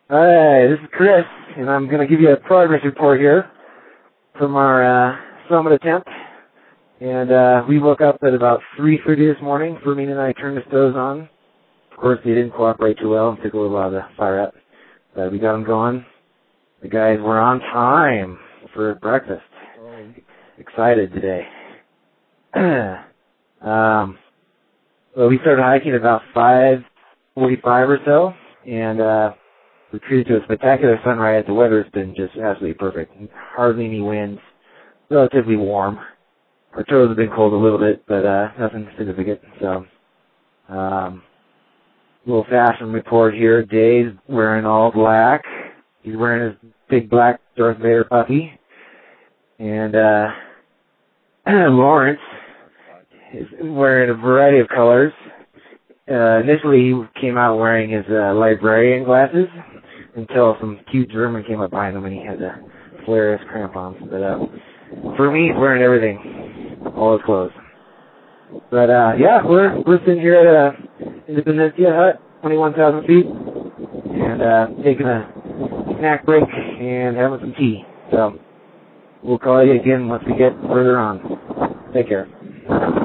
Hi, this is Chris, and I'm going to give you a progress report here from our summit attempt. And we woke up at about 3:30 this morning. Fermin and I turned the stoves on. Of course, they didn't cooperate too well and took a little while to fire up. But we got them going. The guys were on time for breakfast. Excited today. Well, we started hiking at about 5:45 or so, and we treated to a spectacular sunrise. The weather's been just absolutely perfect. Hardly any winds. Relatively warm. Our toes have been cold a little bit, but nothing significant. So, little fashion report here. Dave's wearing all black. He's wearing his big black Darth Vader puffy. And Lawrence is wearing a variety of colors. Initially, he came out wearing his librarian glasses until some cute German came up behind him and he had to flare his crampons. But for me, he's wearing everything, all his clothes. But yeah, we're sitting here at Independencia Hut, 21,000 feet, and taking a snack break and having some tea. So we'll call you again once we get further on. Take care.